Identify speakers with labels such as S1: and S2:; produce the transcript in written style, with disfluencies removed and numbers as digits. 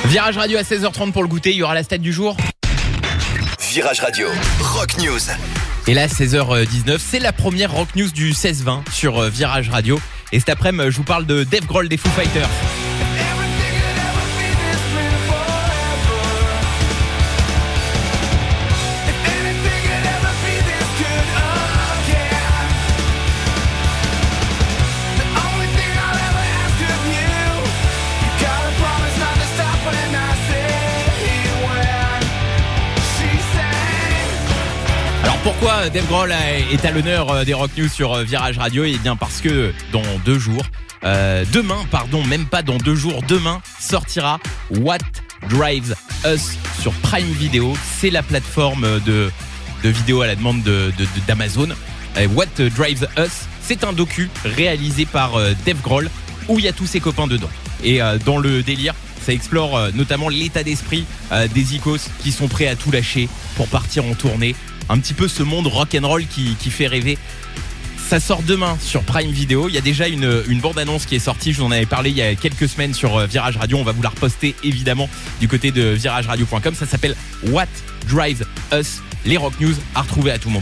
S1: Virage Radio à 16h30 pour le goûter, il y aura la stat du jour.
S2: Virage Radio, Rock News.
S1: Et là, 16h19, c'est la première Rock News du 16-20 sur Virage Radio. Et cet après-midi, je vous parle de Dave Grohl des Foo Fighters. Pourquoi Dave Grohl est à l'honneur des Rock News sur Virage Radio? Eh bien parce que dans 2 jours, même pas dans 2 jours, demain sortira What Drives Us sur Prime Video. C'est la plateforme de vidéos à la demande d'Amazon. What Drives Us, c'est un docu réalisé par Dave Grohl où il y a tous ses copains dedans. Et dans le délire, ça explore notamment l'état d'esprit des icos qui sont prêts à tout lâcher pour partir en tournée. Un petit peu ce monde rock'n'roll qui fait rêver. Ça sort demain sur Prime Video. Il y a déjà une bande-annonce qui est sortie. Je vous en avais parlé il y a quelques semaines sur Virage Radio. On va vous la reposter évidemment du côté de virageradio.com. Ça s'appelle What Drives Us. Les Rock News à retrouver à tout moment.